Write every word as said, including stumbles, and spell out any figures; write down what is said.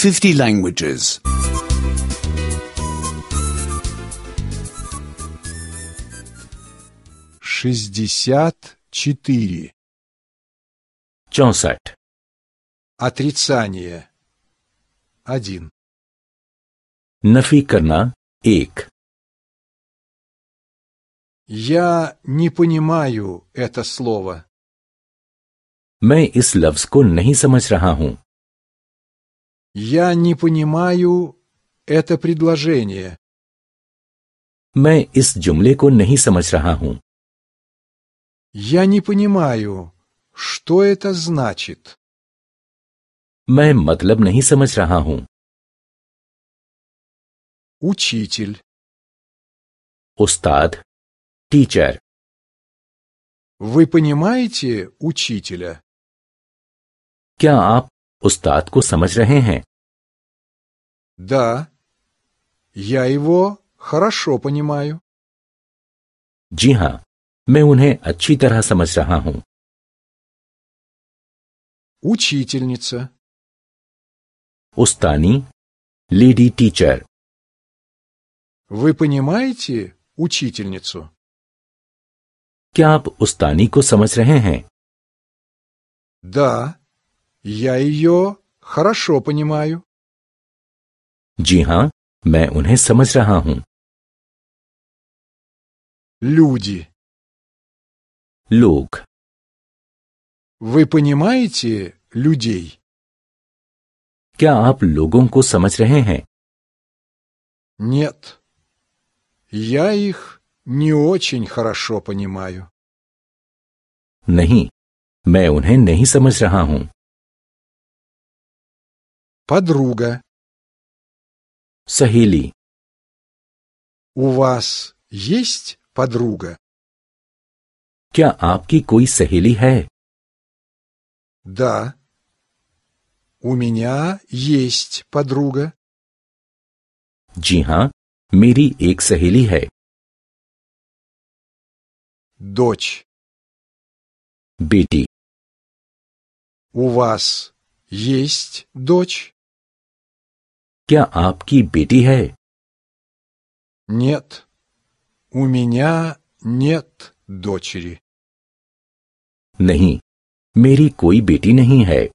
fifty languages. шестьдесят четыре. चौसठ. Отрицание. Один. नफी करना एक. Я не понимаю это слово. मैं इस लफ्ज को नहीं समझ रहा हूं. Я не понимаю это предложение. मैं इस जुमले को नहीं समझ रहा हूं. Я не понимаю, что это значит. मैं मतलब नहीं समझ रहा हूं. Учитель. उस्ताद, टीचर. Вы понимаете учителя? क्या आप उस्ताद को समझ रहे हैं? Да, я его хорошо понимаю. जी हां, मैं उन्हें अच्छी तरह समझ रहा हूं. Учительница. उस्तानी, लेडी टीचर. Вы понимаете учительницу? क्या आप उस्तानी को समझ रहे हैं? Да, я ее хорошо понимаю. जी हां, मैं उन्हें समझ रहा हूं. Люди. लोग. Вы понимаете людей? क्या आप लोगों को समझ रहे हैं? Нет. Я их не очень хорошо понимаю. नहीं, मैं उन्हें नहीं समझ रहा हूं. Подруга. सहेली. У вас есть подруга? क्या आपकी कोई सहेली है? Да. У меня есть подруга. जी हां, मेरी एक सहेली है. Дочь. बेटी. У вас есть дочь? क्या आपकी बेटी है? Нет. У меня нет дочери. नहीं, मेरी कोई बेटी नहीं है.